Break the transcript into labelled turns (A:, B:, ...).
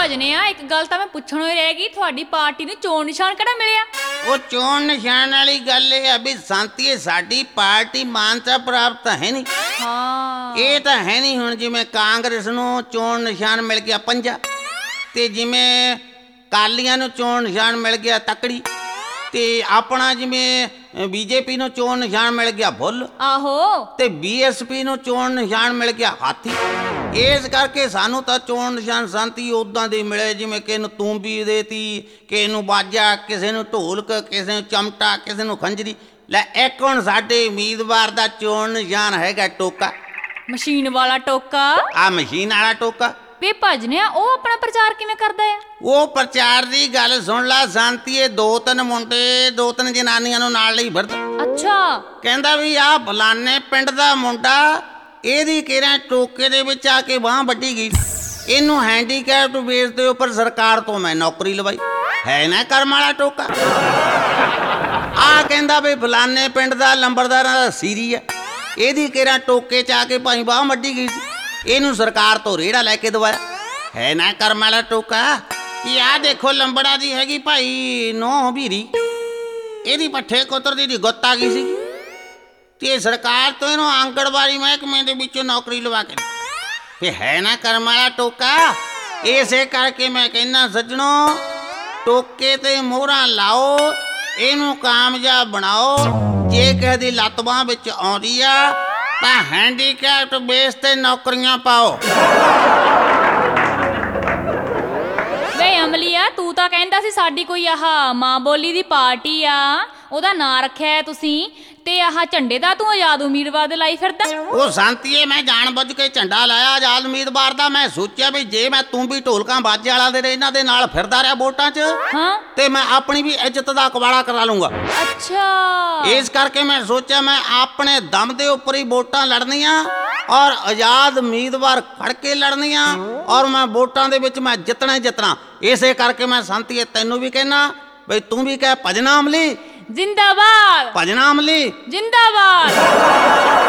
A: ਭਜਨੇ ਆ ਇੱਕ ਗੱਲ ਤਾਂ ਮੈਂ ਪੁੱਛਣੋਂ ਹੀ ਰਹਿ ਗਈ, ਤੁਹਾਡੀ ਪਾਰਟੀ ਨੂੰ ਚੋਣ ਨਿਸ਼ਾਨ ਕਿਹੜਾ ਮਿਲਿਆ?
B: ਉਹ ਚੋਣ ਨਿਸ਼ਾਨ ਵਾਲੀ ਗੱਲ ਇਹ ਆ ਵੀ ਸੰਤੀਏ ਸਾਡੀ ਪਾਰਟੀ ਮਾਨਤਾ ਪ੍ਰਾਪਤ ਤਾਂ ਹੈ ਨਹੀਂ।
A: ਹਾਂ
B: ਇਹ ਤਾਂ ਹੈ ਨਹੀਂ। ਹੁਣ ਜਿਵੇਂ ਕਾਂਗਰਸ ਨੂੰ ਚੋਣ ਨਿਸ਼ਾਨ ਮਿਲ ਗਿਆ 5 ਤੇ ਜਿਵੇਂ ਕਾਲੀਆਂ ਨੂੰ ਚੋਣ ਨਿਸ਼ਾਨ ਮਿਲ ਗਿਆ ਤਕੜੀ ਤੇ ਆਪਣਾ ਜਿਵੇਂ ਬੀਜੇਪੀ ਨੂੰ ਚੋਣ ਨਿਸ਼ਾਨ ਮਿਲ ਗਿਆ ਫੁੱਲ
A: ਆਹੋ
B: ਤੇ ਬੀਐਸਪੀ ਨੂੰ ਚੋਣ ਨਿਸ਼ਾਨ ਮਿਲ ਗਿਆ ਹਾਥੀ। ਇਸ ਕਰਕੇ ਸਾਨੂੰ ਤਾਂ ਚੋਣ ਨਿਸ਼ਾਨ ਸੰਤੀ ਉਦਾਂ ਦੇ ਮਿਲੇ ਜਿਵੇਂ ਕਿਸੇ ਨੂੰ ਤੂੰਬੀ ਦੇਤੀ, ਕਿਸੇ ਨੂੰ ਬਾਜਾ, ਕਿਸੇ ਨੂੰ ਢੋਲਕ, ਕਿਸੇ ਨੂੰ ਚਮਟਾ, ਕਿਸੇ ਨੂੰ ਖੰਜਰੀ। ਲੈ ਇੱਕ ਹੁਣ ਸਾਡੇ ਉਮੀਦਵਾਰ ਦਾ ਚੋਣ ਨਿਸ਼ਾਨ ਹੈਗਾ ਟੋਕਾ,
A: ਮਸ਼ੀਨ ਵਾਲਾ ਟੋਕਾ।
B: ਆ ਮਸ਼ੀਨ ਵਾਲਾ ਟੋਕਾ।
A: ਵੇ ਭਜਨਿਆ ਉਹ ਆਪਣਾ ਪ੍ਰਚਾਰ ਕਿਵੇਂ ਕਰਦਾ ਆ?
B: ਉਹ ਪ੍ਰਚਾਰ ਦੀ ਗੱਲ ਸੁਣ ਲਾ ਸ਼ਾਂਤੀਏ, 2-3 ਮੁੰਡੇ 2-3 ਜਨਾਨੀਆਂ ਨੂੰ ਨਾਲ ਲਈ ਫਿਰਦਾ।
A: ਅੱਛਾ
B: ਕਹਿੰਦਾ ਵੀ ਆਹ ਫਲਾਨੇ ਪਿੰਡ ਦਾ ਮੁੰਡਾ, ਇਹਦੀ ਕਿਹੜਾ ਟੋਕੇ ਦੇ ਵਿੱਚ ਆ ਕੇ ਬਾਂਹ ਵੱਢੀ ਗਈ, ਇਹਨੂੰ ਹੈਂਡੀਕੈਪਟ ਬੇਸ ਦੇ ਉੱਪਰ ਸਰਕਾਰ ਤੋਂ ਮੈਂ ਨੌਕਰੀ ਲਵਾਈ। ਹੈ ਨਾ ਕਰਮ ਵਾਲਾ ਟੋਕਾ। ਆ ਕਹਿੰਦਾ ਵੀ ਫਲਾਨੇ ਪਿੰਡ ਦਾ ਲੰਬਰਦਾਰਾਂ ਦਾ ਸੀਰੀ ਆ, ਇਹਦੀ ਕਿਹੜਾ ਟੋਕੇ 'ਚ ਆ ਕੇ ਭਾਈ ਬਾਂਹ ਵੱਢੀ ਗਈ ਸੀ, ਇਹਨੂੰ ਸਰਕਾਰ ਤੋਂ ਰੇੜਾ ਲੈ ਕੇ ਦਵਾਇਆ। ਹੈ ਨਾ ਕਰਮ ਵਾਲਾ ਟੋਕਾ। ਕਿ ਆਹ ਦੇਖੋ ਲੰਬੜਾ ਦੀ ਹੈਗੀ ਭਾਈ ਨੋ ਭੀਰੀ, ਇਹਦੀ ਪੱਠੇ ਕੁਤਰਦੀ ਦੀ ਗੁੱਤ ਆ ਗਈ ਸੀ ਤੇ ਸਰਕਾਰ ਤੋਂ ਇਹਨੂੰ ਆਂਗਣਵਾੜੀ ਮਹਿਕਮੇ ਦੇ ਵਿੱਚੋਂ ਨੌਕਰੀ ਲਵਾ ਕੇ ਤੇ ਹੈ ਨਾ ਕਰਮ ਵਾਲਾ ਟੋਕਾ। ਇਸੇ ਕਰਕੇ ਮੈਂ ਕਹਿੰਦਾ ਸੱਜਣੋ, ਟੋਕੇ ਤੇ ਮੋਹਰਾਂ ਲਾਓ, ਇਹਨੂੰ ਕਾਮਯਾਬ ਬਣਾਓ। ਜੇ ਕਿਸੇ ਦੀ ਲੱਤ ਬਾਂਹ ਵਿੱਚ ਆਉਂਦੀ ਆ ਤਾਂ ਹੈਂਡੀਕੈਪਟ ਬੇਸ ਤੇ ਨੌਕਰੀਆਂ ਪਾਓ।
A: ਵੇ ਅਮਲੀਆ, ਤੂੰ ਤਾਂ ਕਹਿੰਦਾ ਸੀ ਸਾਡੀ ਕੋਈ ਆਹ ਮਾਂ ਬੋਲੀ ਦੀ ਪਾਰਟੀ ਆ, ਉਹਦਾ ਨਾਂ ਰੱਖਿਆ ਹੈ ਤੁਸੀਂ, ਤੇ ਆਹ ਝੰਡੇ ਦਾ ਤੂੰ ਆਜ਼ਾਦ ਉਮੀਦਵਾਰ ਦੇ ਲਾਈ ਫਿਰਦਾ।
B: ਉਹ ਸ਼ਾਂਤੀਏ ਮੈਂ ਜਾਣ ਬੁੱਝ ਕੇ ਝੰਡਾ ਲਾਇਆ ਆਜ਼ਾਦ ਉਮੀਦਵਾਰ ਦਾ। ਮੈਂ ਸੋਚਿਆ ਵੀ ਜੇ ਮੈਂ ਤੂੰ ਵੀ ਢੋਲਕਾਂ ਬਾਜੇ ਵਾਲਾ ਦੇ ਇਹਨਾਂ ਦੇ ਨਾਲ ਫਿਰਦਾ ਰਿਹਾ ਵੋਟਾਂ 'ਚ
A: ਹਾਂ
B: ਤੇ ਮੈਂ ਆਪਣੀ ਵੀ ਇੱਜ਼ਤ ਦਾ ਕਵਾੜਾ ਕਰਾ ਲੂੰਗਾ।
A: ਅੱਛਾ
B: ਇਸ ਕਰਕੇ ਮੈਂ ਸੋਚਿਆ ਮੈਂ ਆਪਣੇ ਦਮ ਦੇ ਉੱਪਰ ਹੀ ਵੋਟਾਂ ਲੜਨੀਆਂ ਔਰ ਆਜ਼ਾਦ ਉਮੀਦਵਾਰ ਖੜ ਕੇ ਲੜਨੀਆਂ ਔਰ ਮੈਂ ਵੋਟਾਂ ਦੇ ਵਿੱਚ ਮੈਂ ਜਿੱਤਣਾ ਹੀ ਜਿੱਤਣਾ। ਇਸੇ ਕਰਕੇ ਮੈਂ ਸ਼ਾਂਤੀਏ ਤੈਨੂੰ ਵੀ ਕਹਿਣਾ ਬਈ ਤੂੰ ਵੀ ਕਹਿ ਭਜਨਾ ਅਮਲੀ
A: ਜਿੰਦਾਬਾਦ,
B: ਭਜਨਾ ਅਮਲੀ
A: ਜਿੰਦਾਬਾਦ।